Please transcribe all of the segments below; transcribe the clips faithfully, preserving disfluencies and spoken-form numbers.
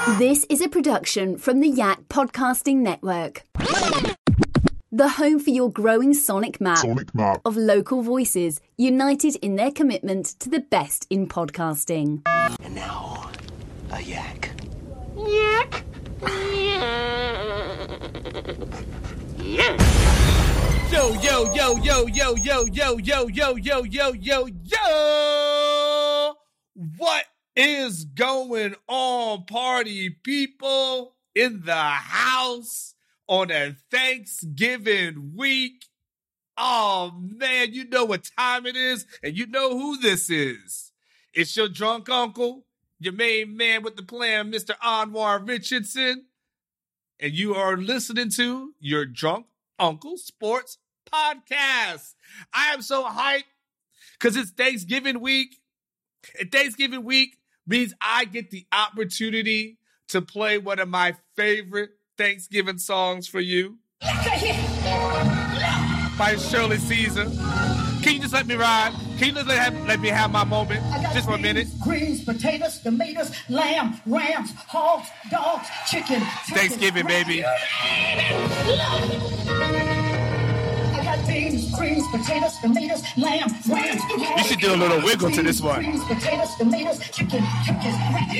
This is a production from the Yak Podcasting Network. The home for your growing sonic map, sonic map of local voices united in their commitment to the best in podcasting. And now, a yak. Yak. Yo, yo, yo, yo, yo, yo, yo, yo, yo, yo, yo, yo, yo. What is going on, party people in the house on a Thanksgiving week? Oh, man, you know what time it is, and you know who this is. It's your drunk uncle, your main man with the plan, Mister Anwar Richardson, and you are listening to your Drunk Uncle Sports Podcast. I am so hyped because it's Thanksgiving week, and Thanksgiving week means I get the opportunity to play one of my favorite Thanksgiving songs for you by Shirley Caesar. Can you just let me ride? Can you just let, let me have my moment just for a minute? Greens, potatoes, tomatoes, lamb, rams, hogs, dogs, chicken. Thanksgiving, baby. I got beans, greens, potatoes, tomatoes, lamb, rams. You should do a little wiggle to this one. Greens, potatoes, tomatoes, chicken, chicken.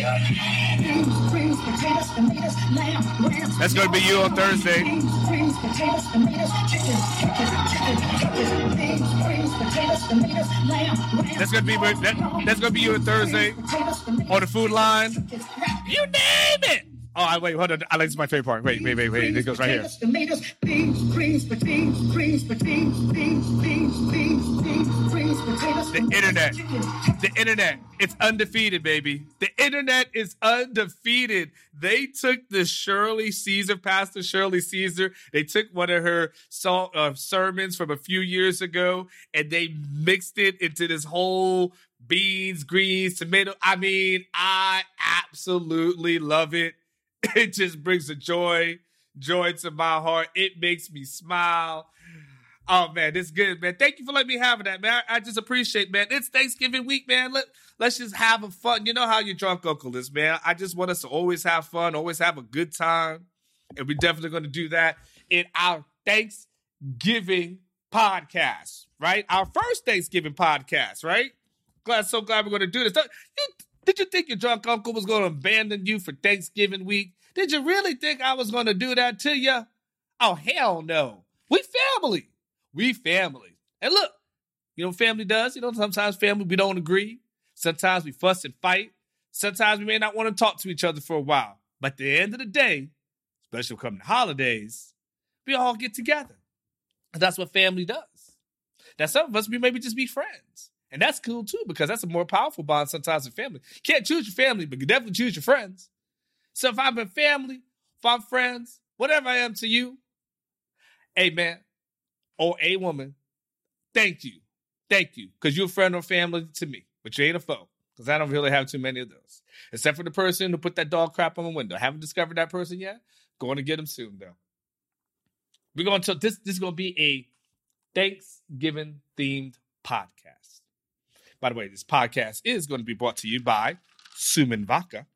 Beans, greens, potatoes, tomatoes, lamb, rams. That's going to be you on Thursday. Beans, greens, potatoes, tomatoes, chicken, chicken, chicken, chicken. Beans, greens, potatoes, tomatoes, lamb, rams. That's going to be that, that's going to be you on Thursday on the food line. You name it. Oh, wait, hold on. I like this is my favorite part. Wait, wait, wait, wait. It goes right here. Tomatoes, beans, greens, beans, greens, beans, beans, beans, beans, beans, greens, potatoes. The internet. The internet. It's undefeated, baby. The internet is undefeated. They took the Shirley Caesar, Pastor Shirley Caesar. They took one of her song, uh, sermons from a few years ago, and they mixed it into this whole beans, greens, tomato. I mean, I absolutely love it. It just brings a joy, joy to my heart. It makes me smile. Oh, man, this is good, man. Thank you for letting me have that, man. I, I just appreciate, man. It's Thanksgiving week, man. Let, let's just have a fun. You know how your drunk uncle is, man. I just want us to always have fun, always have a good time. And we're definitely going to do that in our Thanksgiving podcast, right? Our first Thanksgiving podcast, right? Glad, so glad we're going to do this. You, did you think your drunk uncle was going to abandon you for Thanksgiving week? Did you really think I was going to do that to you? Oh, hell no. We family. We family. And look, you know what family does? You know, sometimes family, we don't agree. Sometimes we fuss and fight. Sometimes we may not want to talk to each other for a while. But at the end of the day, especially coming to holidays, we all get together. And that's what family does. Now, some of us, we maybe just be friends. And that's cool, too, because that's a more powerful bond sometimes in family. You can't choose your family, but you definitely choose your friends. So if I'm in family, if I'm friends, whatever I am to you, hey, man, or a woman, thank you. Thank you, because you're a friend or family to me, but you ain't a foe, because I don't really have too many of those, except for the person who put that dog crap on my window. I haven't discovered that person yet. Going to get him soon, though. We're going to, this, this is going to be a Thanksgiving-themed podcast. By the way, this podcast is going to be brought to you by Suman Vodka.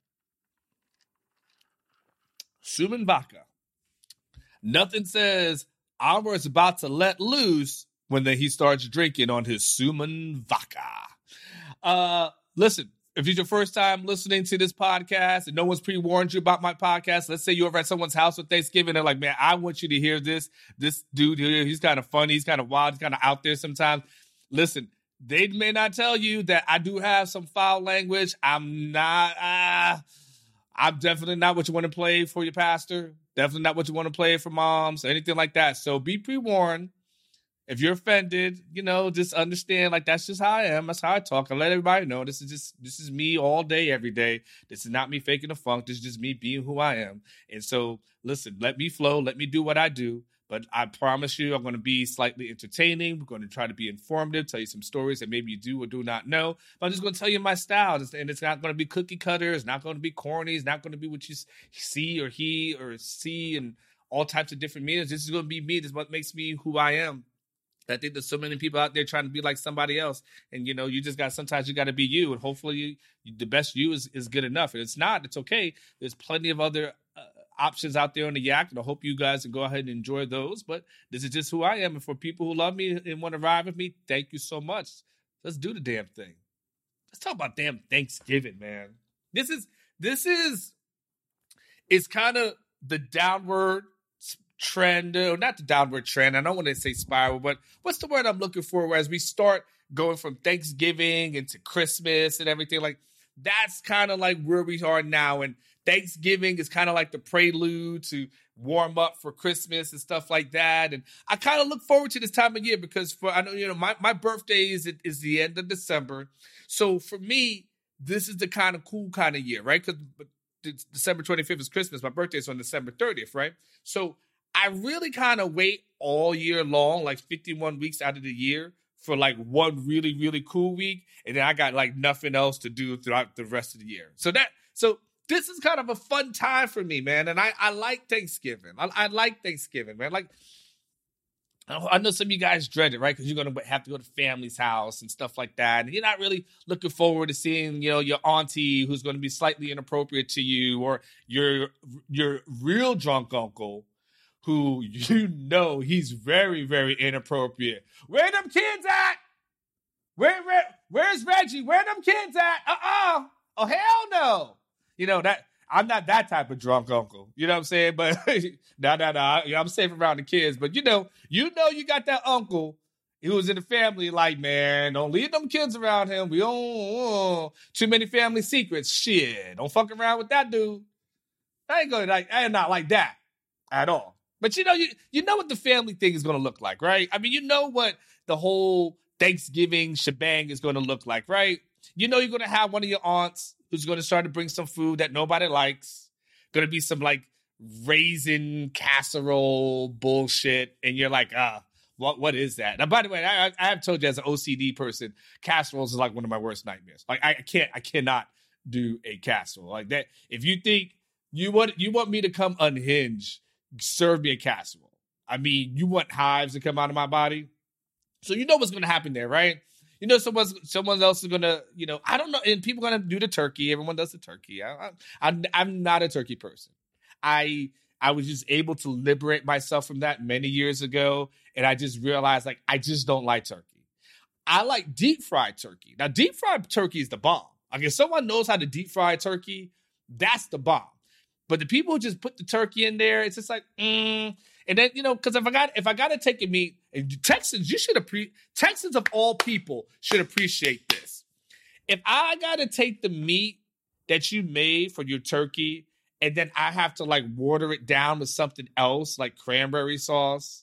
Suman Vodka. Nothing says Alvar's about to let loose when the, he starts drinking on his Suman Vodka. Uh, listen, if it's your first time listening to this podcast and no one's pre-warned you about my podcast, let's say you're over at someone's house for Thanksgiving. They're like, man, I want you to hear this. This dude here, he's kind of funny. He's kind of wild. He's kind of out there sometimes. Listen, they may not tell you that I do have some foul language. I'm not, uh, I'm definitely not what you want to play for your pastor. Definitely not what you want to play for moms or anything like that. So be pre-warned. If you're offended, you know, just understand, like, that's just how I am. That's how I talk. I let everybody know this is just, this is me all day, every day. This is not me faking a funk. This is just me being who I am. And so, listen, let me flow. Let me do what I do. But I promise you, I'm going to be slightly entertaining. We're going to try to be informative, tell you some stories that maybe you do or do not know. But I'm just going to tell you my style. And it's not going to be cookie cutter. It's not going to be corny. It's not going to be what you see or he or see and all types of different meanings. This is going to be me. This is what makes me who I am. I think there's so many people out there trying to be like somebody else. And, you know, you just got, sometimes you got to be you. And hopefully you, you, the best you is, is good enough. And it's not, it's okay. There's plenty of other uh, options out there on the Yak. And I hope you guys can go ahead and enjoy those. But this is just who I am. And for people who love me and want to ride with me, thank you so much. Let's do the damn thing. Let's talk about damn Thanksgiving, man. This is, this is, it's kind of the downward trend, or not the downward trend. I don't want to say spiral, but what's the word I'm looking for? As we start going from Thanksgiving into Christmas and everything, like that's kind of like where we are now. And Thanksgiving is kind of like the prelude to warm up for Christmas and stuff like that. And I kind of look forward to this time of year because for I know you know my my birthday is is the end of December, so for me this is the kind of cool kind of year, right? Because December twenty-fifth is Christmas. My birthday is on December thirtieth, right? So I really kind of wait all year long, like fifty-one weeks out of the year, for like one really, really cool week. And then I got like nothing else to do throughout the rest of the year. So that, so this is kind of a fun time for me, man. And I, I like Thanksgiving. I, I like Thanksgiving, man. Like, I know some of you guys dread it, right? Because you're going to have to go to family's house and stuff like that. And you're not really looking forward to seeing, you know, your auntie who's going to be slightly inappropriate to you, or your, your real drunk uncle who you know he's very, very inappropriate. Where them kids at? Where, where, where's Reggie? Where them kids at? Uh-uh. Oh, hell no. You know, that I'm not that type of drunk uncle. You know what I'm saying? But no, no, no. I'm safe around the kids. But you know, you know you got that uncle who was in the family like, man, don't leave them kids around him. We don't uh, too many family secrets. Shit. Don't fuck around with that dude. I ain't gonna like I ain't not like that at all. But you know, you you know what the family thing is going to look like, right? I mean, you know what the whole Thanksgiving shebang is going to look like, right? You know you're going to have one of your aunts who's going to start to bring some food that nobody likes. Going to be some like raisin casserole bullshit. And you're like, ah, what what is that? Now, by the way, I, I have told you as an O C D person, casseroles is like one of my worst nightmares. Like I can't, I cannot do a casserole like that. If you think you want, you want me to come unhinged, serve me a casserole. I mean, you want hives to come out of my body. So you know what's going to happen there, right? You know, someone's, someone else is going to, you know, I don't know. And people are going to do the turkey. Everyone does the turkey. I, I, I'm, I'm not a turkey person. I, I was just able to liberate myself from that many years ago. And I just realized, like, I just don't like turkey. I like deep fried turkey. Now, deep fried turkey is the bomb. Like, if someone knows how to deep fry turkey, that's the bomb. But the people who just put the turkey in there, it's just like, mm. And then, you know, because if I got if I got to take a meat, and Texans, you should appreciate, Texans of all people should appreciate this. If I got to take the meat that you made for your turkey, and then I have to like water it down with something else, like cranberry sauce,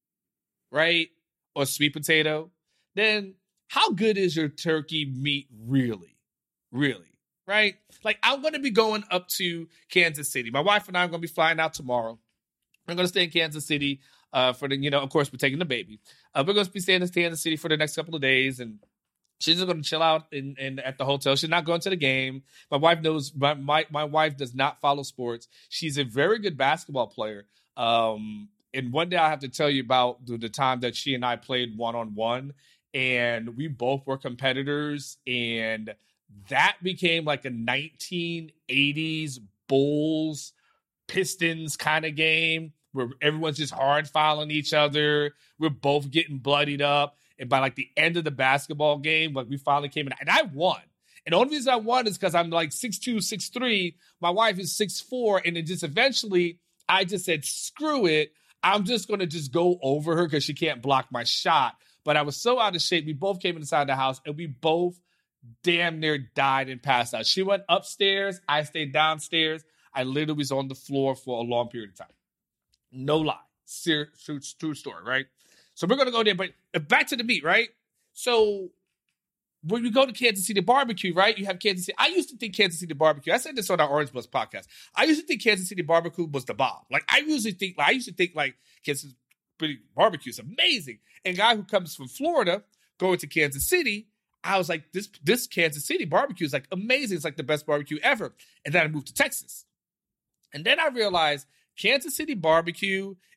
right? Or sweet potato, then how good is your turkey meat really? Really? Right? Like, I'm going to be going up to Kansas City. My wife and I are going to be flying out tomorrow. We're going to stay in Kansas City uh, for the, you know, of course, we're taking the baby. Uh, we're going to be staying in Kansas City for the next couple of days. And she's just going to chill out in, in at the hotel. She's not going to the game. My wife knows, my, my, my wife does not follow sports. She's a very good basketball player. Um, and one day I have to tell you about the, the time that she and I played one-on-one. And we both were competitors. And that became like a nineteen eighties Bulls Pistons kind of game where everyone's just hard fouling each other. We're both getting bloodied up. And by like the end of the basketball game, like we finally came in and I won. And the only reason I won is because I'm like six two, six three. My wife is six four. And then just eventually I just said, screw it. I'm just going to just go over her because she can't block my shot. But I was so out of shape. We both came inside the house and we both damn near died and passed out. She went upstairs. I stayed downstairs. I literally was on the floor for a long period of time. No lie. Ser- true, true story, right? So we're going to go there. But back to the meat, right? So when you go to Kansas City barbecue, right? You have Kansas City. I used to think Kansas City barbecue. I said this on our Orange Bus podcast. I used to think Kansas City barbecue was the bomb. Like I usually think, like I used to think like Kansas City barbecue is amazing. And a guy who comes from Florida going to Kansas City, I was like, this this Kansas City barbecue is like amazing. It's like the best barbecue ever. And then I moved to Texas. And then I realized Kansas City barbecue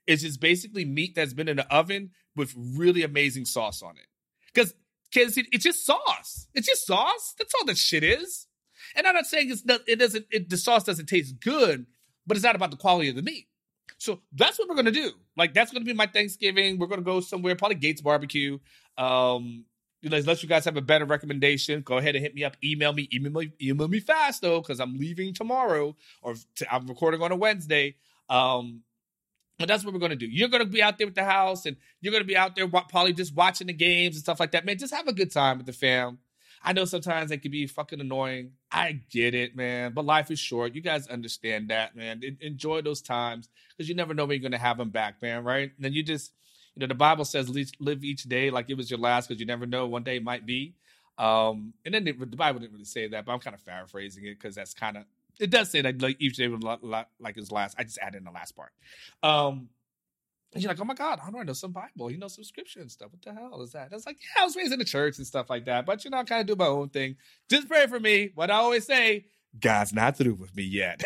It's just basically meat that's been in the oven with really amazing sauce on it. Because Kansas City, it's just sauce. It's just sauce. That's all that shit is. And I'm not saying it's not, it doesn't, it, the sauce doesn't taste good, but it's not about the quality of the meat. So that's what we're going to do. Like, that's going to be my Thanksgiving. We're going to go somewhere, probably Gates Barbecue. Um, you know, unless you guys have a better recommendation, go ahead and hit me up. Email me. Email me, email me fast, though, because I'm leaving tomorrow, or t- I'm recording on a Wednesday. Um, but that's what we're going to do. You're going to be out there with the house, and you're going to be out there probably just watching the games and stuff like that. Man, just have a good time with the fam. I know sometimes it can be fucking annoying. I get it, man. But life is short. You guys understand that, man. En- enjoy those times, because you never know when you're going to have them back, man, right? And then you just, you know, the Bible says live each day like it was your last, because you never know, one day it might be. Um, and then the, the Bible didn't really say that, but I'm kind of paraphrasing it, because that's kind of, it does say that like each day was like his last. I just added in the last part. Um, and you're like, oh my God, how do I know some Bible? You know, some scripture and stuff. What the hell is that? It's like, yeah, I was raised in the church and stuff like that. But, you know, I kind of do my own thing. Just pray for me. What I always say, God's not through with me yet.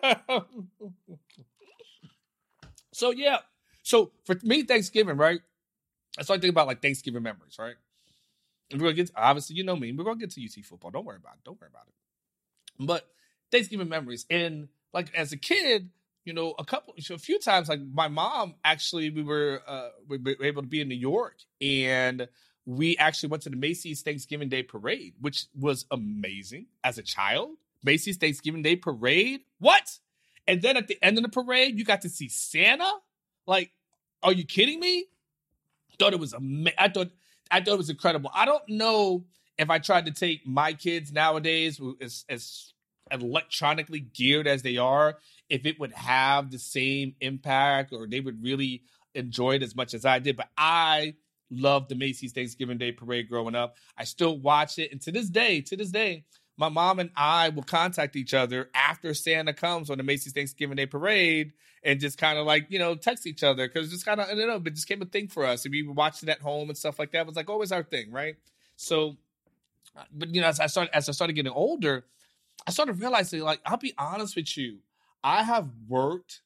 So, yeah. So, for me, Thanksgiving, right? I started thinking about, like, Thanksgiving memories, right? And we're going to get, obviously, you know me. We're going to get to U T football. Don't worry about it. Don't worry about it. But Thanksgiving memories. And, like, as a kid, you know, a couple, a few times, like my mom, actually, we were, uh, we were able to be in New York, and we actually went to the Macy's Thanksgiving Day Parade, which was amazing as a child. Macy's Thanksgiving Day Parade. What? And then at the end of the parade, you got to see Santa. Like, are you kidding me? Thought it was amazing. I thought, I thought it was incredible. I don't know if I tried to take my kids nowadays, as, as electronically geared as they are, if it would have the same impact, or they would really enjoy it as much as I did. But I loved the Macy's Thanksgiving Day Parade growing up. I still watch it. And to this day, to this day, my mom and I will contact each other after Santa comes on the Macy's Thanksgiving Day Parade, and just kind of like, you know, text each other. Because it's just kind of, I don't know, but it just became a thing for us. And we were watching it at home and stuff like that. It was like always our thing, right? So, but, you know, as I started, as I started getting older, I started realizing, like, I'll be honest with you, I have worked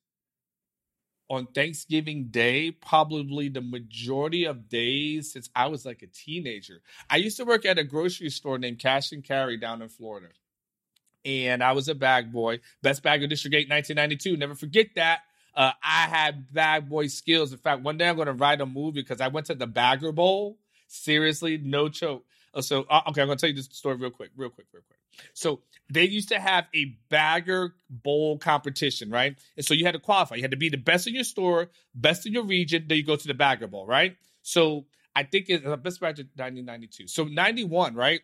on Thanksgiving Day probably the majority of days since I was like a teenager. I used to work at a grocery store named Cash and Carry down in Florida. And I was a bag boy. Best bag of District eight, nineteen ninety-two. Never forget that. Uh, I had bag boy skills. In fact, one day I'm going to write a movie, because I went to the Bagger Bowl. Seriously, no joke. So, uh, okay, I'm going to tell you this story real quick, real quick, real quick. So they used to have a Bagger Bowl competition, right? And so you had to qualify. You had to be the best in your store, best in your region. Then you go to the Bagger Bowl, right? So I think it's uh, best batch of nineteen ninety-two. So ninety-one, right?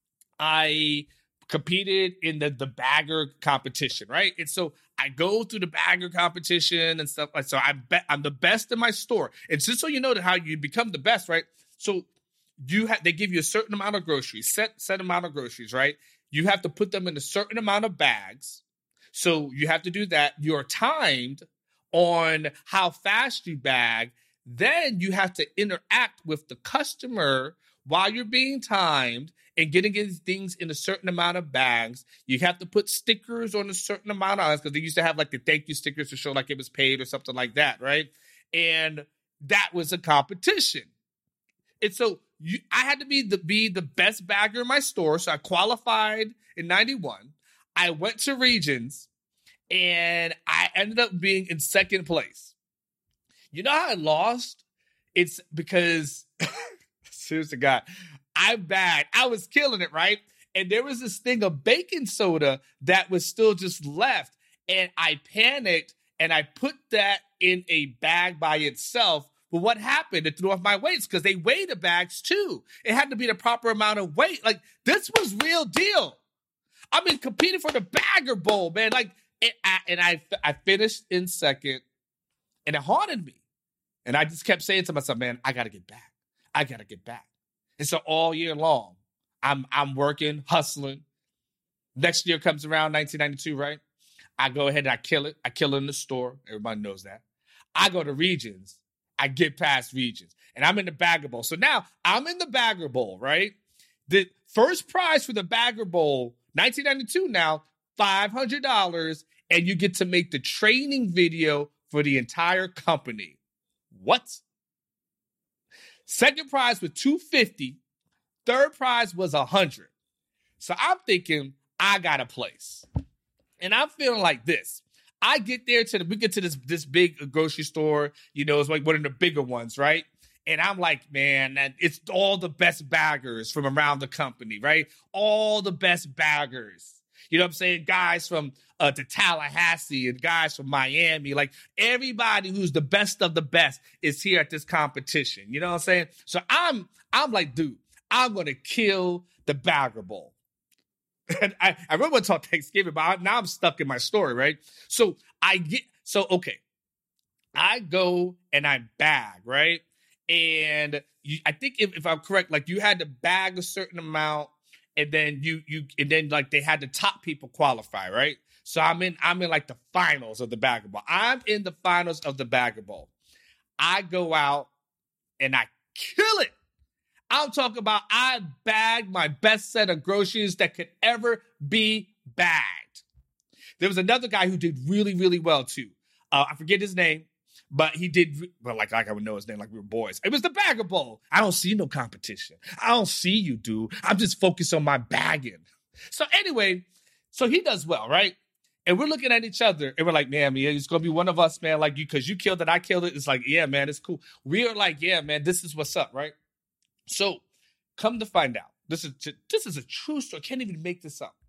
I competed in the, the Bagger competition, right? And so I go through the Bagger competition and stuff like so. I bet I'm the best in my store. And just so you know how you become the best, right? So you have they give you a certain amount of groceries, set set amount of groceries, right? You have to put them in a certain amount of bags. So you have to do that. You're timed on how fast you bag. Then you have to interact with the customer while you're being timed and getting these things in a certain amount of bags. You have to put stickers on a certain amount of items, because they used to have like the thank you stickers to show like it was paid or something like that, right? And that was a competition. And so you, I had to be the be the best bagger in my store. So I qualified in ninety-one. I went to regions, and I ended up being in second place. You know how I lost? It's because, seriously, God, I bagged. I was killing it, right? And there was this thing of baking soda that was still just left. And I panicked, and I put that in a bag by itself. But what happened? It threw off my weights, because they weighed the bags too. It had to be the proper amount of weight. Like, this was real deal. I mean, competing for the Bagger Bowl, man. Like, it, I, and I, I finished in second, and it haunted me. And I just kept saying to myself, man, I got to get back. I got to get back. And so all year long, I'm I'm working, hustling. Next year comes around, nineteen ninety-two, right? I go ahead and I kill it. I kill it in the store. Everybody knows that. I go to regions. I get past regions. And I'm in the Bagger Bowl. So now I'm in the Bagger Bowl, right? The first prize for the Bagger Bowl, nineteen ninety-two now, five hundred dollars. And you get to make the training video for the entire company. what? Second prize was two hundred fifty dollars. Third prize was one hundred dollars. So I'm thinking, I got a place. And I'm feeling like this. I get there to the, we get to this, this big grocery store, you know, it's like one of the bigger ones, right? And I'm like, man, it's all the best baggers from around the company, right? All the best baggers. You know what I'm saying? Guys from uh, the Tallahassee and guys from Miami, like everybody who's the best of the best is here at this competition. You know what I'm saying? So I'm, I'm like, dude, I'm going to kill the Bagger Bowl. And I, I remember when I talked Thanksgiving, but I, now I'm stuck in my story, right? So I get, so, okay. I go and I bag, right? And you, I think if, if I'm correct, like you had to bag a certain amount and then you, you, and then like they had the top people qualify, right? So I'm in, I'm in like the finals of the Bagger Bowl. I'm in the finals of the Bagger Bowl. I go out and I kill it. I'm talking about I bagged my best set of groceries that could ever be bagged. There was another guy who did really, really well too. Uh, I forget his name, but he did, well, like, like I would know his name like we were boys. It was the Bagger Bowl. I don't see no competition. I don't see you, dude. I'm just focused on my bagging. So anyway, so he does well, right? And we're looking at each other and we're like, man, man, it's going to be one of us, man, like you, because you killed it, I killed it. It's like, yeah, man, it's cool. We are like, yeah, man, this is what's up, right? So, come to find out, this is this is a true story. I can't even make this up.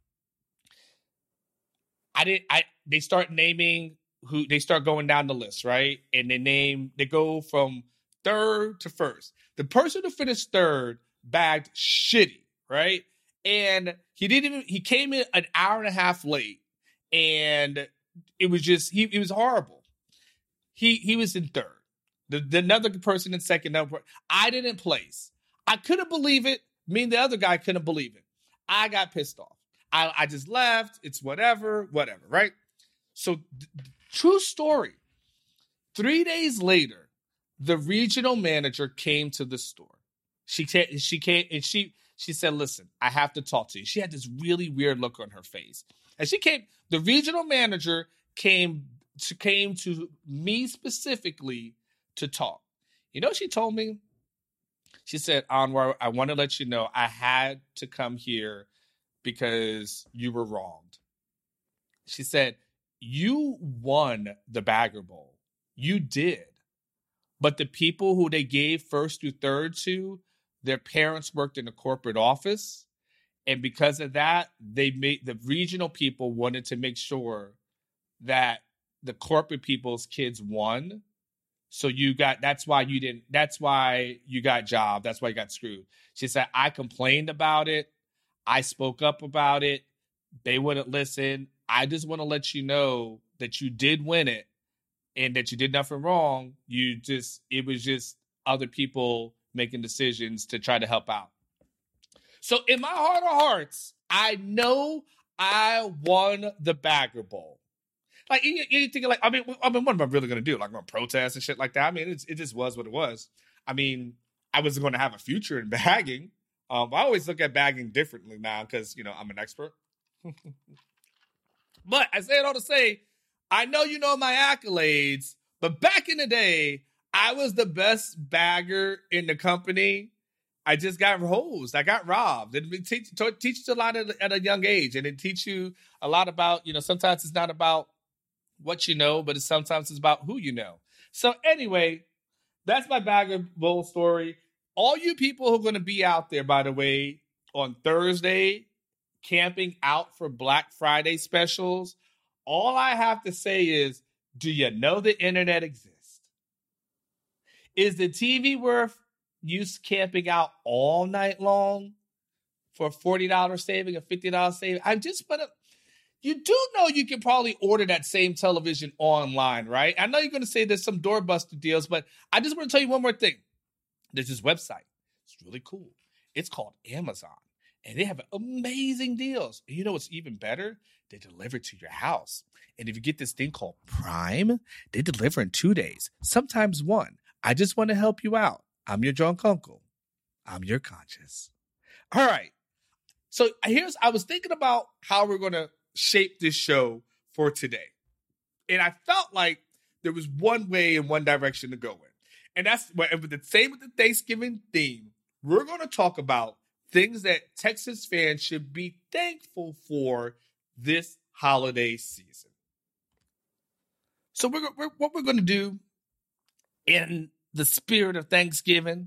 I didn't. I they start naming who they start going down the list, right? And they name they go from third to first. The person who finished third bagged shitty, right? And he didn't even. He came in an hour and a half late, and it was just he. It was horrible. He he was in third. The, the another person in second. Another, I didn't place. I couldn't believe it. Me and the other guy couldn't believe it. I got pissed off. I, I just left. It's whatever, whatever, right? So, th- true story. Three days later, the regional manager came to the store. She came, she came and she she said, listen, I have to talk to you. She had this really weird look on her face. And she came, the regional manager came to, came to me specifically to talk. You know what she told me? She said, Anwar, I want to let you know I had to come here because you were wronged. She said, you won the Bagger Bowl. You did. But the people who they gave first through third to, their parents worked in a corporate office. And because of that, they made the regional people wanted to make sure that the corporate people's kids won. So you got, that's why you didn't, that's why you got jobbed. That's why you got screwed. She said, I complained about it. I spoke up about it. They wouldn't listen. I just want to let you know that you did win it and that you did nothing wrong. You just, it was just other people making decisions to try to help out. So in my heart of hearts, I know I won the Bagger Bowl. Like, you, you thinking like, I mean, I mean, what am I really going to do? Like, I'm going to protest and shit like that? I mean, it's, it just was what it was. I mean, I wasn't going to have a future in bagging. Um, I always look at bagging differently now because, you know, I'm an expert. But I say it all to say, I know you know my accolades, but back in the day, I was the best bagger in the company. I just got hosed. I got robbed. It teach, teach you a lot at, at a young age. And it teach you a lot about, you know, sometimes it's not about what you know, but it's sometimes it's about who you know. So anyway, that's my Bagger Bowl story. All you people who are going to be out there, by the way, on Thursday, camping out for Black Friday specials, all I have to say is, do you know the internet exists? Is the T V worth you camping out all night long for a forty dollars saving, a fifty dollars saving? I just want to... You do know you can probably order that same television online, right? I know you're going to say there's some doorbuster deals, but I just want to tell you one more thing. There's this website. It's really cool. It's called Amazon, and they have amazing deals. And you know what's even better? They deliver to your house. And if you get this thing called Prime, they deliver in two days, sometimes one. I just want to help you out. I'm your drunk uncle. I'm your conscience. All right. So here's, I was thinking about how we're going to shape this show for today. And I felt like there was one way and one direction to go in. And that's what the same with the Thanksgiving theme. We're going to talk about things that Texas fans should be thankful for this holiday season. So we're, we're what we're going to do in the spirit of Thanksgiving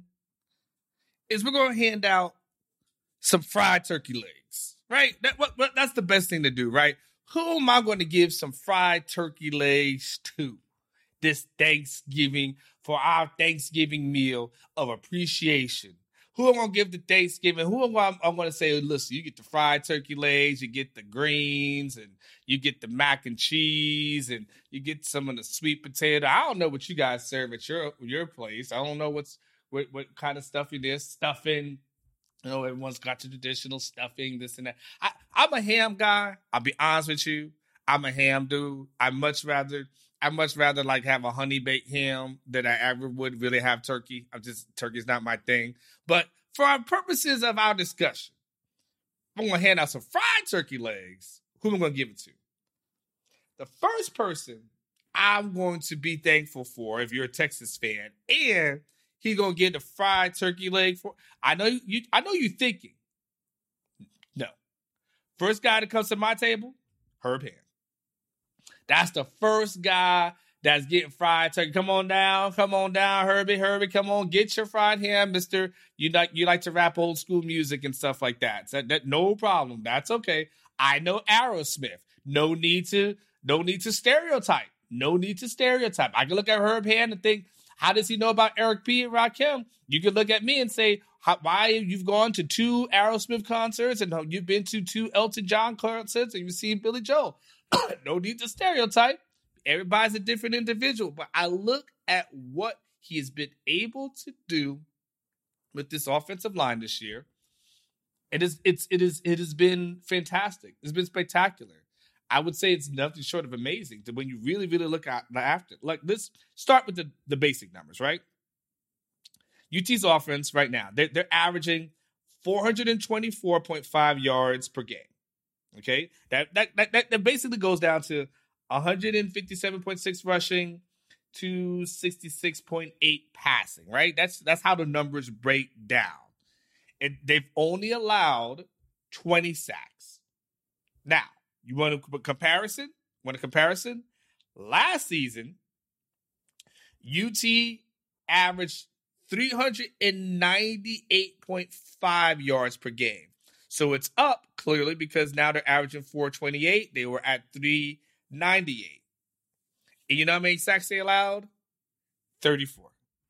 is we're going to hand out some fried turkey legs, right? That what, what that's the best thing to do, right? Who am I going to give some fried turkey legs to this Thanksgiving for our Thanksgiving meal of appreciation? Who am I going to give to Thanksgiving? Who am I I'm going to say, listen, you get the fried turkey legs, you get the greens, and you get the mac and cheese, and you get some of the sweet potato. I don't know what you guys serve at your your place. I don't know what's what, what kind of stuffing it is. Stuffing. You know, everyone's got the traditional stuffing, this and that. I, I'm a ham guy. I'll be honest with you. I'm a ham dude. I much rather... I much rather like have a honey baked ham than I ever would really have turkey. I'm just turkey's not my thing. But for our purposes of our discussion, I'm gonna hand out some fried turkey legs. Who am I gonna give it to? The first person I'm going to be thankful for, if you're a Texas fan, and he's gonna get the fried turkey leg for. I know you. I know you're thinking. No, first guy that comes to my table, Herb Hand. That's the first guy that's getting fried turkey. Come on down. Come on down, Herbie. Herbie, come on. Get your fried ham, mister. You like you like to rap old school music and stuff like that. So that no problem. That's okay. I know Aerosmith. No need to, no need to stereotype. No need to stereotype. I can look at Herb Hand and think, how does he know about Eric B. and Rakim? You can look at me and say, how, why you've gone to two Aerosmith concerts and you've been to two Elton John concerts and you've seen Billy Joel. No need to stereotype. Everybody's a different individual. But I look at what he has been able to do with this offensive line this year. It is, it's, it is, it has been fantastic. It's been spectacular. I would say it's nothing short of amazing to when you really, really look at after. Like, let's start with the, the basic numbers, right? U T's offense right now, they're, they're averaging four twenty-four point five yards per game. Okay, that that that that basically goes down to one fifty-seven point six rushing, two sixty-six point eight passing. Right, that's that's how the numbers break down. And they've only allowed twenty sacks. Now, you want a comparison? Want a comparison? Last season, U T averaged three ninety-eight point five yards per game. So it's up, clearly, because now they're averaging four twenty-eight. They were at three ninety-eight. And you know how many sacks they allowed? thirty-four.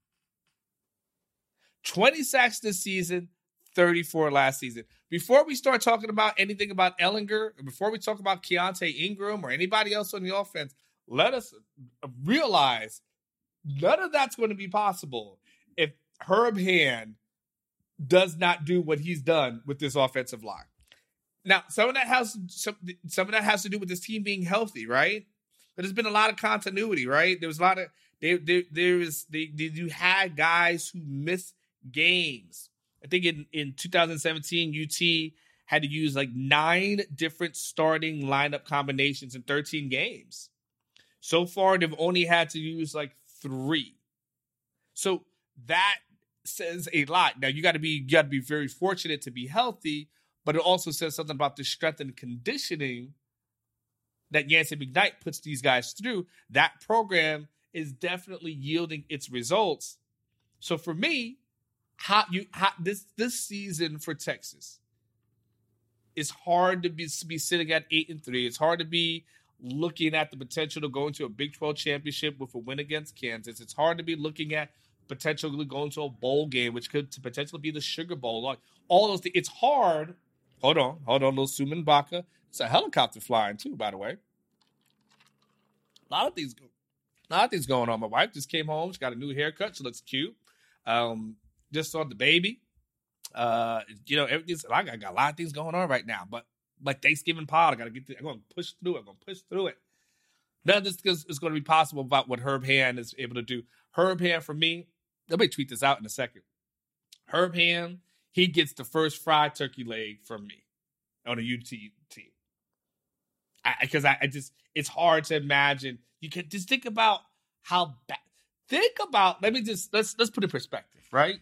twenty sacks this season, thirty-four last season. Before we start talking about anything about Ellinger, or before we talk about Keontae Ingram or anybody else on the offense, let us realize none of that's going to be possible if Herb Hand does not do what he's done with this offensive line. Now, some of that has some, some of that has to do with this team being healthy, right? But there's been a lot of continuity, right? There was a lot of there. There, there is they, they, you had guys who missed games. I think in, in two thousand seventeen, U T had to use like nine different starting lineup combinations in thirteen games. So far, they've only had to use like three. So that says a lot. Now you got to be you got to be very fortunate to be healthy, but it also says something about the strength and conditioning that Yancey McKnight puts these guys through. That program is definitely yielding its results. So for me, how you how, this this season for Texas, it's hard to be be sitting at eight and three. It's hard to be looking at the potential to go into a Big twelve championship with a win against Kansas. It's hard to be looking at potentially going to a bowl game, which could potentially be the Sugar Bowl. Like all those things. It's hard. Hold on. Hold on, little Suman Baca. It's a helicopter flying too, by the way. A lot of things go, a lot of things going on. My wife just came home. She got a new haircut. She looks cute. Um, just saw the baby. Uh, you know, everything's I got, I got a lot of things going on right now. But like Thanksgiving pod, I gotta get to, I'm gonna push through it. I'm gonna push through it. None of this is going to be possible about what Herb Hand is able to do. Herb Hand, for me, let me tweet this out in a second. Herb Hand, he gets the first fried turkey leg from me on a U T team. Because I, I, I just, it's hard to imagine. You can just think about how bad think about, let me just, let's let's put it in perspective, right?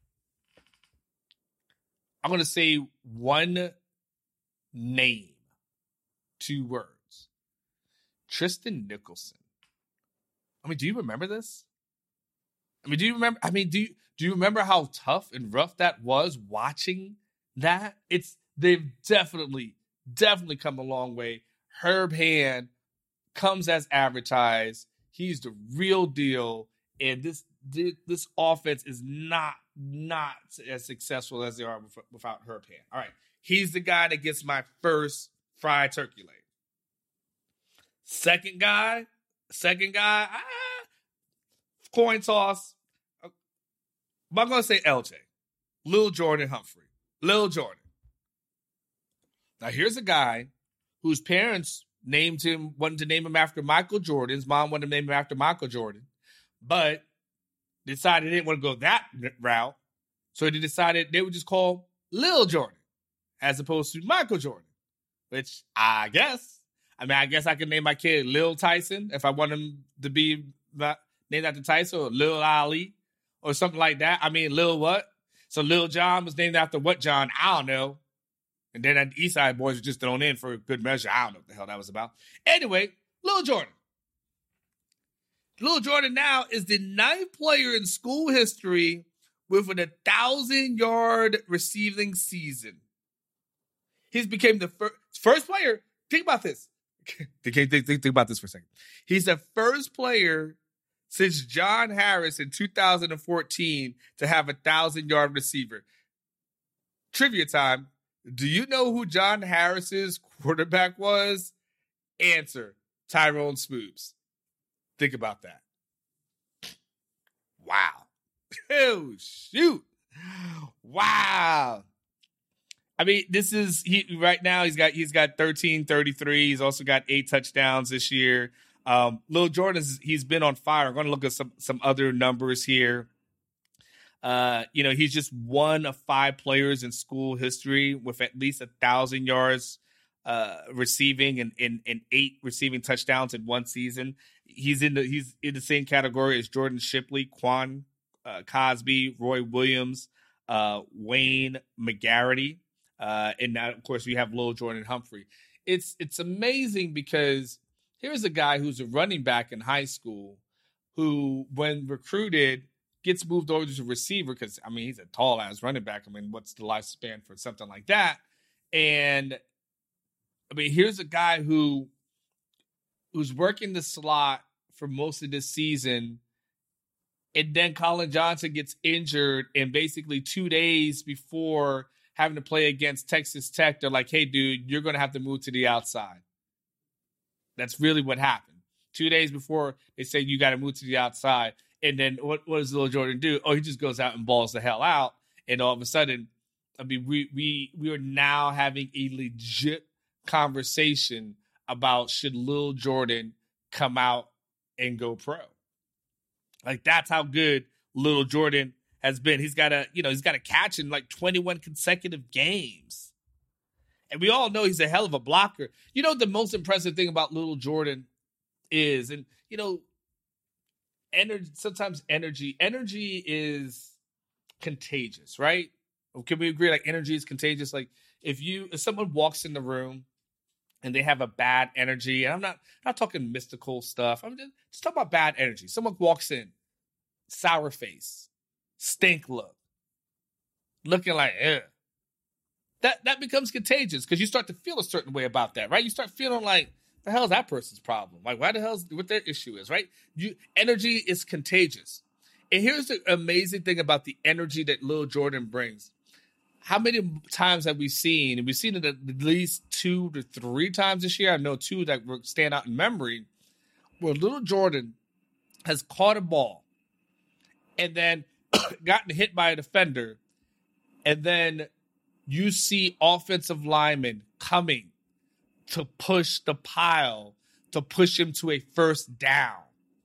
I'm going to say one name, two words. Tristan Nicholson. I mean, do you remember this? I mean, do you remember, I mean, do you, do you remember how tough and rough that was watching that? It's, they've definitely, definitely come a long way. Herb Hand comes as advertised. He's the real deal. And this this offense is not, not as successful as they are without Herb Hand. All right. He's the guy that gets my first fried turkey leg. Second guy, second guy, ah, coin toss. I'm going to say L J. Lil Jordan Humphrey. Lil Jordan. Now, here's a guy whose parents named him, wanted to name him after Michael Jordan. His mom wanted to name him after Michael Jordan, but decided they didn't want to go that route. So they decided they would just call Lil Jordan as opposed to Michael Jordan, which I guess, I mean, I guess I could name my kid Lil Tyson if I want him to be named after Tyson, or Lil Ali or something like that. I mean, Lil what? So Lil John was named after what John? I don't know. And then the East Side Boys were just thrown in for a good measure. I don't know what the hell that was about. Anyway, Lil Jordan. Lil Jordan now is the ninth player in school history with an one thousand-yard receiving season. He's became the fir- first player. Think about this. think, think, think, think about this for a second. He's the first player since John Harris in two thousand fourteen to have a one thousand-yard receiver. Trivia time. Do you know who John Harris's quarterback was? Answer, Tyrone Smoops. Think about that. Wow. Oh, shoot. Wow. I mean, this is, he right now he's got he's got thirteen thirty-three. He's also got eight touchdowns this year. Um, Lil Jordan, he's been on fire. I'm going to look at some, some other numbers here. Uh, you know, he's just one of five players in school history with at least a thousand yards uh, receiving and, and, and eight receiving touchdowns in one season. He's in the he's in the same category as Jordan Shipley, Quan uh, Cosby, Roy Williams, uh, Wayne McGarity, uh, and now of course we have Lil Jordan Humphrey. It's it's amazing because here's a guy who's a running back in high school who, when recruited, gets moved over to receiver because, I mean, he's a tall-ass running back. I mean, what's the lifespan for something like that? And, I mean, here's a guy who who's working the slot for most of this season, and then Colin Johnson gets injured, and basically two days before having to play against Texas Tech, they're like, hey, dude, you're going to have to move to the outside. That's really what happened. Two days before, they say you got to move to the outside. And then what, what does Lil Jordan do? Oh, he just goes out and balls the hell out. And all of a sudden, I mean, we we we are now having a legit conversation about should Lil Jordan come out and go pro. Like, that's how good Lil Jordan has been. He's got a, you know, he's got a catch in like twenty-one consecutive games. And we all know he's a hell of a blocker. You know, the most impressive thing about Lil Jordan is, and, you know, energy, sometimes energy, energy is contagious, right? Can we agree? Like, energy is contagious. Like, if you, if someone walks in the room and they have a bad energy, and I'm not, not talking mystical stuff. I'm just, just talking about bad energy. Someone walks in, sour face, stink look, looking like, ugh. That, that becomes contagious because you start to feel a certain way about that, right? You start feeling like, the hell is that person's problem? Like, why the hell's what their issue is, right? You, energy is contagious. And here's the amazing thing about the energy that Lil Jordan brings. How many times have we seen, and we've seen it at least two to three times this year, I know two that stand out in memory, where Lil Jordan has caught a ball and then gotten hit by a defender, and then you see offensive linemen coming to push the pile, to push him to a first down.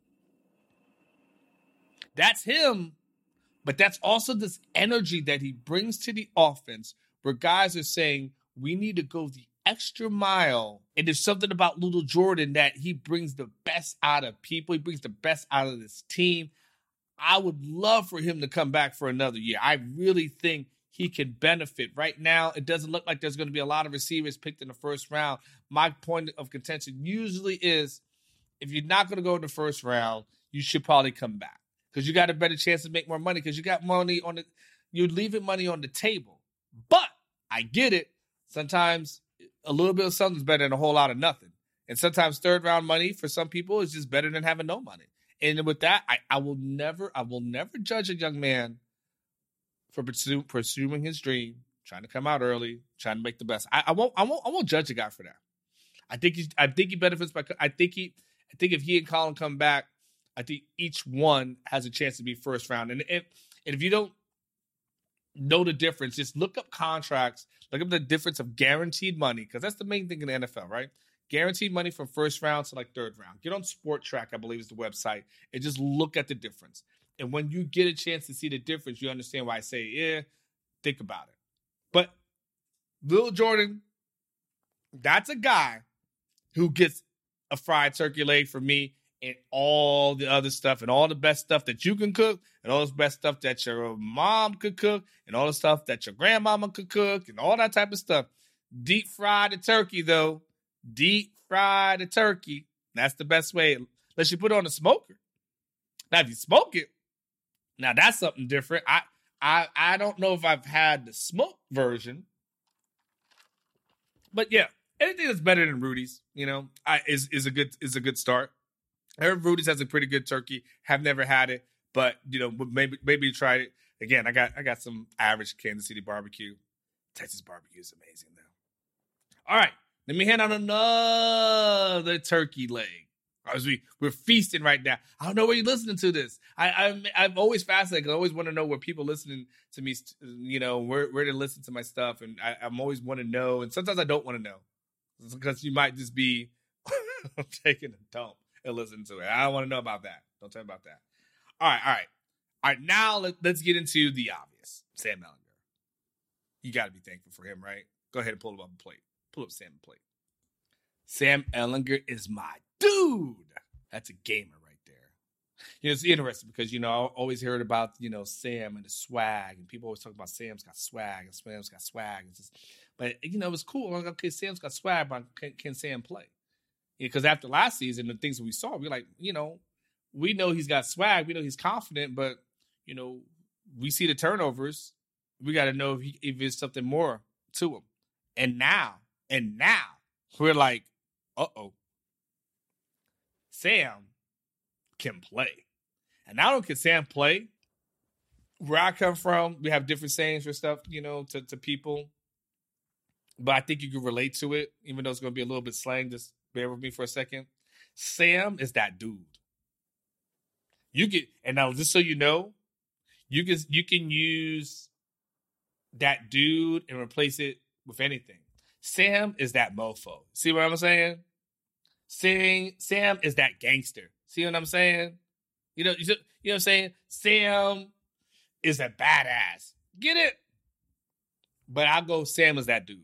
That's him, but that's also this energy that he brings to the offense where guys are saying, we need to go the extra mile. And there's something about Lil Jordan that he brings the best out of people. He brings the best out of this team. I would love for him to come back for another year. I really think he can benefit. Right now, it doesn't look like there's going to be a lot of receivers picked in the first round. My point of contention usually is if you're not going to go in the first round, you should probably come back because you got a better chance to make more money because you got money on the, you're leaving money on the table. But I get it. Sometimes a little bit of something's better than a whole lot of nothing. And sometimes third round money for some people is just better than having no money. And with that, I, I will never, I will never judge a young man for pursue, pursuing his dream, trying to come out early, trying to make the best. I, I won't, I won't, I won't judge a guy for that. I think he's, I think he benefits by. I think he, I think if he and Colin come back, I think each one has a chance to be first round. And if, and if you don't know the difference, just look up contracts, look up the difference of guaranteed money because that's the main thing in the N F L, right? Guaranteed money from first round to like third round. Get on Sport Track, I believe is the website, and just look at the difference. And when you get a chance to see the difference, you understand why I say, yeah, think about it. But Lil Jordan, that's a guy who gets a fried turkey leg for me and all the other stuff and all the best stuff that you can cook and all the best stuff that your mom could cook and all the stuff that your grandmama could cook and all that type of stuff. Deep fried the turkey, though. Deep fry the turkey. That's the best way. Unless you put it on a smoker. Now, if you smoke it, now that's something different. I I I don't know if I've had the smoked version. But yeah, anything that's better than Rudy's, you know, I, is is a good is a good start. I heard Rudy's has a pretty good turkey. Have never had it, but you know, maybe maybe try it. Again, I got I got some average Kansas City barbecue. Texas barbecue is amazing though. All right. Let me hand out another turkey leg. As we, we're feasting right now. I don't know where you're listening to this. I, I'm, I'm always fascinated because I always want to know where people listening to me, you know, where, where to listen to my stuff. And I, I'm always want to know. And sometimes I don't want to know because you might just be taking a dump and listening to it. I don't want to know about that. Don't tell me about that. All right, all right. All right, now let, let's get into the obvious. Sam Ehlinger. You got to be thankful for him, right? Go ahead and pull him up a plate. Pull up Sam plate. Sam Ehlinger is my dude. That's a gamer right there. You know, it's interesting because, you know, I always heard about, you know, Sam and the swag. And people always talk about Sam's got swag and Sam's got swag. It's just, but, you know, it was cool. Like, okay, Sam's got swag, but can, can Sam play? Because yeah, after last season, the things that we saw, we're like, you know, we know he's got swag. We know he's confident. But, you know, we see the turnovers. We got to know if, he, if there's something more to him. And now, And now we're like, uh-oh, Sam can play. And not only can Sam play, where I come from, we have different sayings for stuff, you know, to, to people. But I think you can relate to it, even though it's going to be a little bit slang. Just bear with me for a second. Sam is that dude. You get, and now just so you know, you can you can use that dude and replace it with anything. Sam is that mofo. See what I'm saying? Saying Sam is that gangster. See what I'm saying? You know, you know what I'm saying? Sam is a badass. Get it? But I'll go Sam is that dude.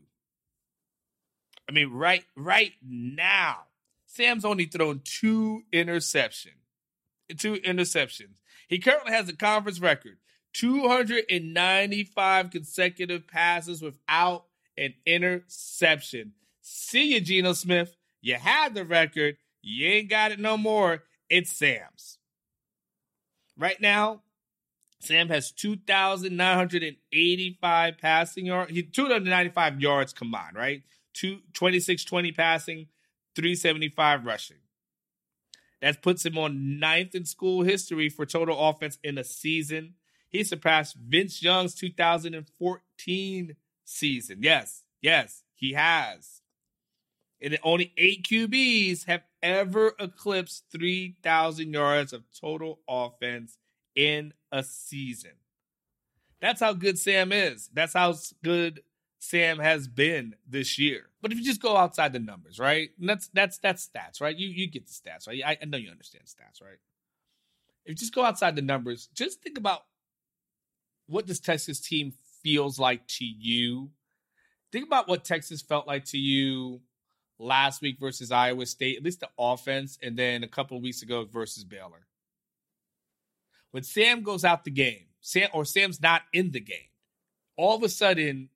I mean, right, right now, Sam's only thrown two interceptions. Two interceptions. He currently has a conference record. two hundred ninety-five consecutive passes without an interception. See you, Geno Smith. You had the record. You ain't got it no more. It's Sam's. Right now, Sam has two thousand nine hundred eighty-five passing yards. two hundred ninety-five yards combined, right? Two, twenty-six twenty passing, three seventy-five rushing. That puts him on ninth in school history for total offense in a season. He surpassed Vince Young's two thousand fourteen season. Yes, yes, he has. And only eight Q Bs have ever eclipsed three thousand yards of total offense in a season. That's how good Sam is. That's how good Sam has been this year. But if you just go outside the numbers, right? And that's that's that's stats, right? You you get the stats, right? I, I know you understand stats, right? If you just go outside the numbers, just think about what this Texas team feels like to you. Think about what Texas felt like to you last week versus Iowa State, at least the offense, and then a couple of weeks ago versus Baylor. When Sam goes out the game, Sam or Sam's not in the game, all of a sudden,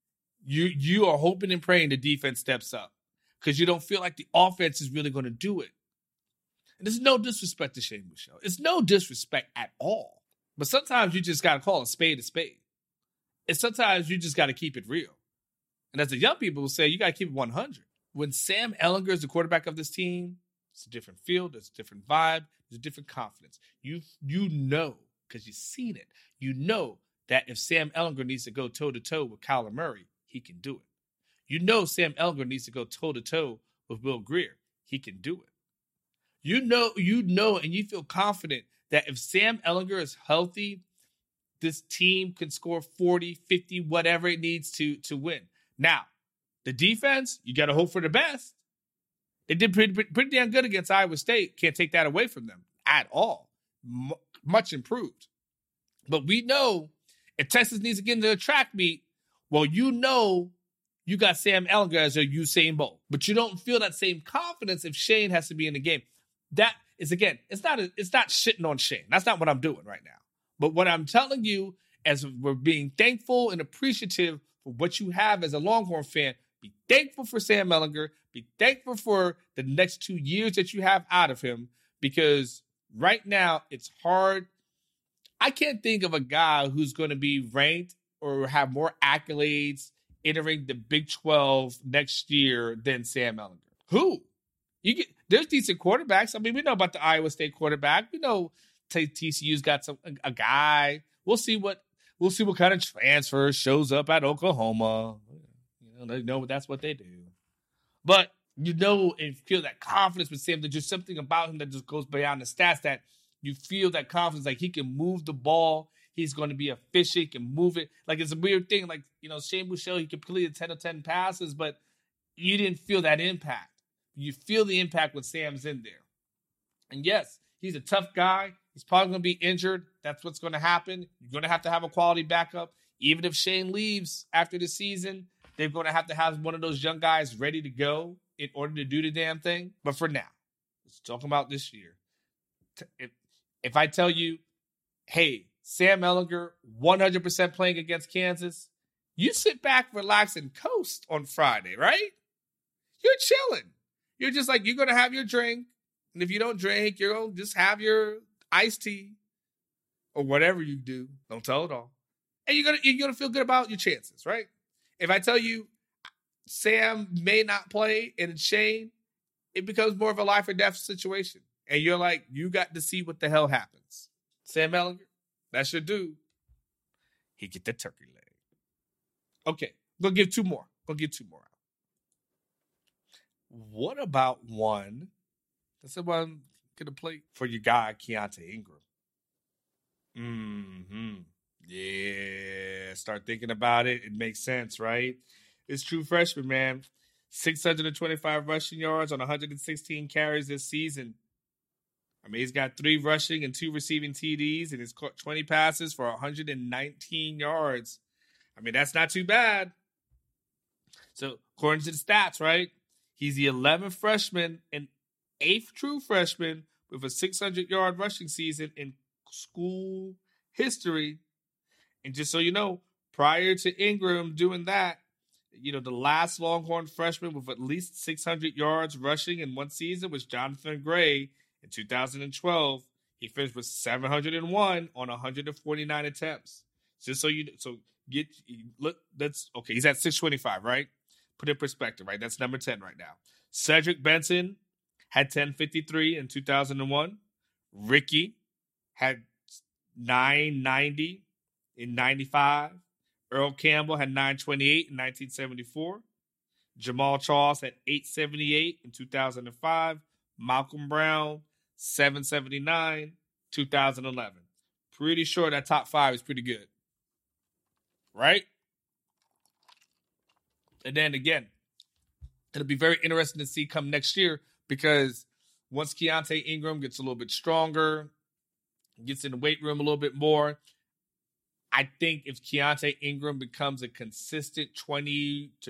you you are hoping and praying the defense steps up because you don't feel like the offense is really going to do it. And there's no disrespect to Shane Buechele. It's no disrespect at all. But sometimes you just got to call a spade a spade. And sometimes you just got to keep it real. And as the young people will say, you got to keep it one hundred. When Sam Ehlinger is the quarterback of this team, it's a different field, there's a different vibe, there's a different confidence. You you know, because you've seen it, you know that if Sam Ehlinger needs to go toe-to-toe with Kyler Murray, he can do it. You know Sam Ehlinger needs to go toe-to-toe with Will Grier. He can do it. You know, you know, and you feel confident that if Sam Ehlinger is healthy, this team can score forty, fifty, whatever it needs to, to win. Now, the defense, you got to hope for the best. They did pretty, pretty, pretty damn good against Iowa State. Can't take that away from them at all. M- much improved. But we know if Texas needs to get into a track meet, well, you know you got Sam Ehlinger as a Usain Bolt. But you don't feel that same confidence if Shane has to be in the game. That is, again, it's not a, it's not shitting on Shane. That's not what I'm doing right now. But what I'm telling you, as we're being thankful and appreciative for what you have as a Longhorn fan, be thankful for Sam Ehlinger. Be thankful for the next two years that you have out of him, because right now it's hard. I can't think of a guy who's going to be ranked or have more accolades entering the Big twelve next year than Sam Ehlinger. Who? You get there's decent quarterbacks. I mean, we know about the Iowa State quarterback. We know T C U's got some a, a guy. We'll see what we'll see what kind of transfer shows up at Oklahoma. You know, they know that's what they do. But you know and feel that confidence with Sam. There's just something about him that just goes beyond the stats, that you feel that confidence, like he can move the ball. He's going to be efficient, he can move it. Like, it's a weird thing. Like, you know, Shane Buechele, he completed ten of ten passes, but you didn't feel that impact. You feel the impact when Sam's in there. And yes, he's a tough guy. He's probably going to be injured. That's what's going to happen. You're going to have to have a quality backup. Even if Shane leaves after the season, they're going to have to have one of those young guys ready to go in order to do the damn thing. But for now, let's talk about this year. If, if I tell you, hey, Sam Ehlinger, one hundred percent playing against Kansas, you sit back, relax, and coast on Friday, right? You're chilling. You're just like, you're going to have your drink. And if you don't drink, you're going to just have your iced tea or whatever you do. Don't tell it all. And you're going to, you're going to feel good about your chances, right? If I tell you Sam may not play and it's Shane, it becomes more of a life or death situation. And you're like, you got to see what the hell happens. Sam Ehlinger, that's your dude. He get the turkey leg. Okay, we'll give two more. We'll give two more out. What about one? That's the one going to play for your guy, Keaontay Ingram. Mm-hmm. Yeah, start thinking about it. It makes sense, right? It's true freshman, man. six hundred twenty-five rushing yards on one hundred sixteen carries this season. I mean, he's got three rushing and two receiving T Ds, and he's caught twenty passes for one hundred nineteen yards. I mean, that's not too bad. So, according to the stats, right, he's the eleventh freshman and eighth true freshman with a six hundred yard rushing season in school history. And just so you know, prior to Ingram doing that, you know, the last Longhorn freshman with at least six hundred yards rushing in one season was Jonathan Gray in two thousand twelve. He finished with seven hundred one on one hundred forty-nine attempts. Just so you so get look, that's okay. He's at six twenty-five, right? Put it in perspective, right? That's number ten right now. Cedric Benson had ten fifty-three in two thousand one. Ricky had nine ninety in ninety-five. Earl Campbell had nine twenty-eight in nineteen seventy-four. Jamal Charles had eight seventy-eight in two thousand five. Malcolm Brown, seven seventy-nine, two thousand eleven. Pretty sure that top five is pretty good. Right? And then again, it'll be very interesting to see come next year, because once Keaontay Ingram gets a little bit stronger, gets in the weight room a little bit more, I think if Keaontay Ingram becomes a consistent twenty to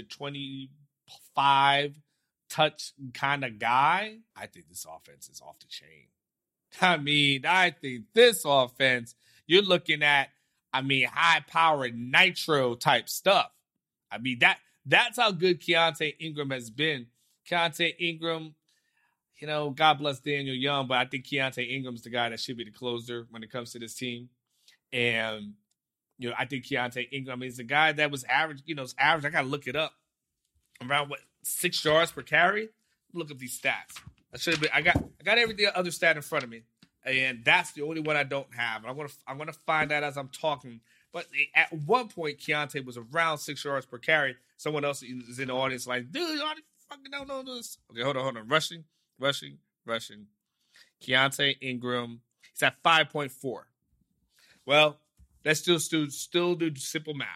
twenty-five touch kind of guy, I think this offense is off the chain. I mean, I think this offense, you're looking at, I mean, high-powered nitro type stuff. I mean, that that's how good Keaontay Ingram has been. Keaontay Ingram, you know, God bless Daniel Young, but I think Keaontay Ingram's the guy that should be the closer when it comes to this team. And, you know, I think Keaontay Ingram is a guy that was average, you know, it's average. I got to look it up. Around, what, six yards per carry? Look at these stats. I should have been, I got I got every other stat in front of me. And that's the only one I don't have. I'm gonna I'm gonna find that as I'm talking. But at one point, Keaontay was around six yards per carry. Someone else is in the audience like, dude, I fucking don't know this. Okay, hold on, hold on. Rushing, rushing, rushing. Keaontay Ingram, he's at five point four. Well, let's still, still, still do simple math.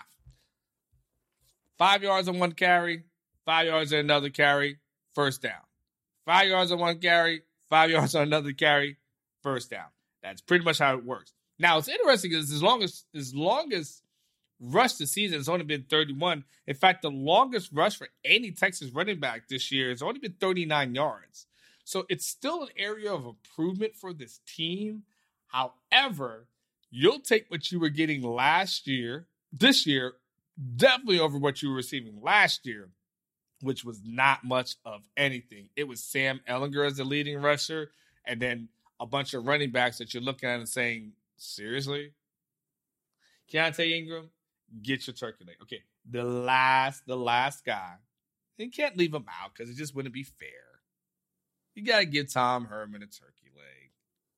Five yards on one carry, five yards on another carry, first down. Five yards on one carry, five yards on another carry, first down. That's pretty much how it works. Now, what's interesting is as long as as long as rush this season has only been thirty-one. In fact, the longest rush for any Texas running back this year has only been thirty-nine yards. So it's still an area of improvement for this team. However, you'll take what you were getting last year, this year, definitely over what you were receiving last year, which was not much of anything. It was Sam Ehlinger as the leading rusher, and then a bunch of running backs that you're looking at and saying, seriously? Keaontay Ingram, get your turkey leg. Okay, the last, the last guy. You can't leave him out because it just wouldn't be fair. You got to give Tom Herman a turkey leg.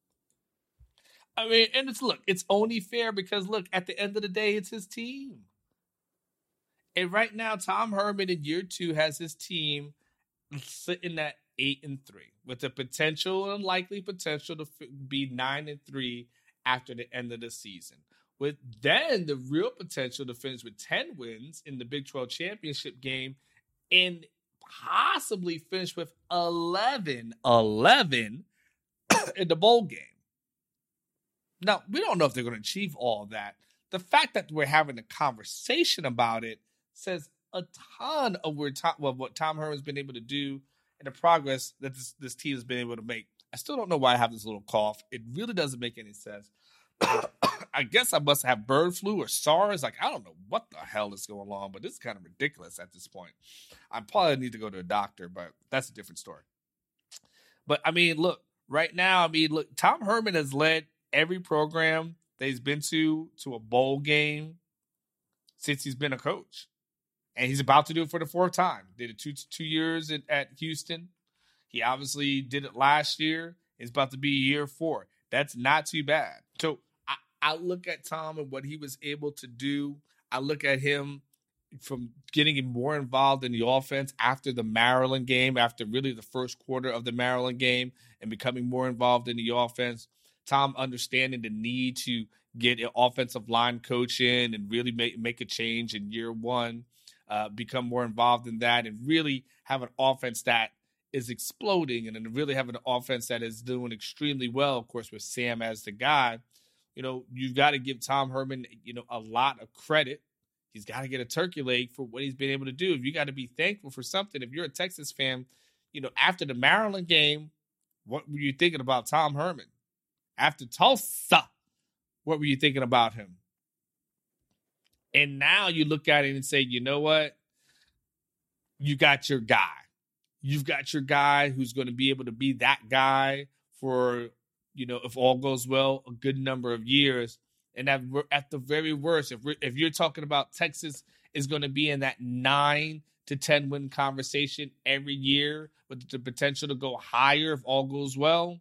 I mean, and it's, look, it's only fair because, look, at the end of the day, it's his team. And right now, Tom Herman in year two has his team sitting at eight and three, with the potential and likely potential to f- be nine and three after the end of the season. With then the real potential to finish with ten wins in the Big twelve championship game and possibly finish with eleven, eleven in the bowl game. Now, we don't know if they're going to achieve all that. The fact that we're having a conversation about it says a ton of where Tom, well, what Tom Herman's been able to do and the progress that this, this team has been able to make. I still don't know why I have this little cough. It really doesn't make any sense. I guess I must have bird flu or SARS. Like, I don't know what the hell is going on, but this is kind of ridiculous at this point. I probably need to go to a doctor, but that's a different story. But, I mean, look, right now, I mean, look, Tom Herman has led every program that he's been to to a bowl game since he's been a coach. And he's about to do it for the fourth time. Did it two, two years at, at Houston. He obviously did it last year. It's about to be year four. That's not too bad. So I, I look at Tom and what he was able to do. I look at him from getting him more involved in the offense after the Maryland game, after really the first quarter of the Maryland game, and becoming more involved in the offense. Tom understanding the need to get an offensive line coach in and really make, make a change in year one. Uh, become more involved in that and really have an offense that is exploding and then really have an offense that is doing extremely well, of course, with Sam as the guy. You know, you've got to give Tom Herman, you know, a lot of credit. He's got to get a turkey leg for what he's been able to do. You got to be thankful for something. If you're a Texas fan, you know, after the Maryland game, what were you thinking about Tom Herman? After Tulsa, what were you thinking about him? And now you look at it and say, you know what? You got your guy. You've got your guy who's going to be able to be that guy for, you know, if all goes well, a good number of years. And at, at the very worst, if we're, if you're talking about Texas is going to be in that nine to ten win conversation every year with the potential to go higher if all goes well,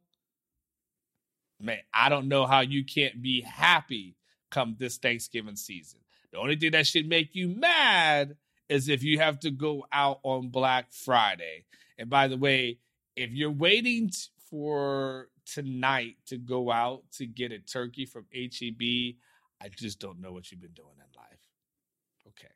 man, I don't know how you can't be happy come this Thanksgiving season. The only thing that should make you mad is if you have to go out on Black Friday. And by the way, if you're waiting t- for tonight to go out to get a turkey from H E B, I just don't know what you've been doing in life. Okay.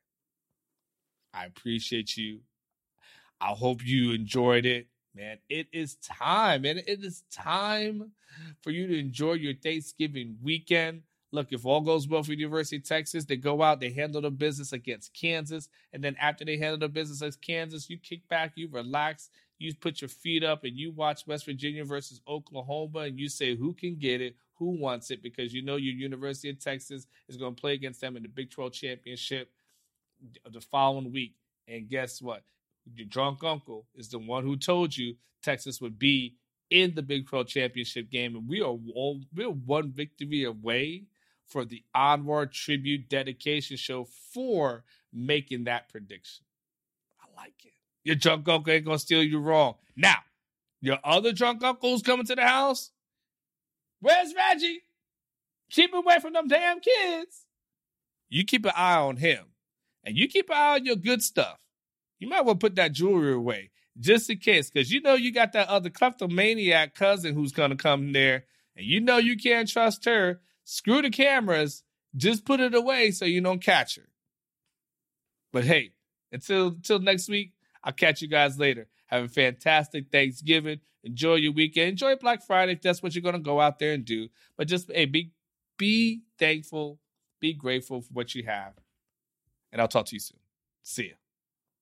I appreciate you. I hope you enjoyed it. Man, it is time, man. It is time for you to enjoy your Thanksgiving weekend. Look, if all goes well for University of Texas, they go out, they handle the business against Kansas. And then after they handle the business against Kansas, you kick back, you relax, you put your feet up and you watch West Virginia versus Oklahoma and you say who can get it, who wants it, because you know your University of Texas is going to play against them in the Big twelve championship the following week. And guess what? Your drunk uncle is the one who told you Texas would be in the Big twelve championship game. And we are all, we're one victory away for the Onward Tribute dedication show for making that prediction. I like it. Your drunk uncle ain't going to steal you wrong. Now, your other drunk uncle who's coming to the house, where's Reggie? Keep away from them damn kids. You keep an eye on him. And you keep an eye on your good stuff. You might want to put that jewelry away just in case, because you know you got that other kleptomaniac cousin who's going to come there, and you know you can't trust her. Screw the cameras. Just put it away so you don't catch her. But hey, until, until next week, I'll catch you guys later. Have a fantastic Thanksgiving. Enjoy your weekend. Enjoy Black Friday if that's what you're going to go out there and do. But just, hey, be, be thankful. Be grateful for what you have. And I'll talk to you soon. See ya.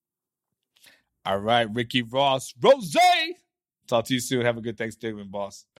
All right, Ricky Ross, Rose. Talk to you soon. Have a good Thanksgiving, boss.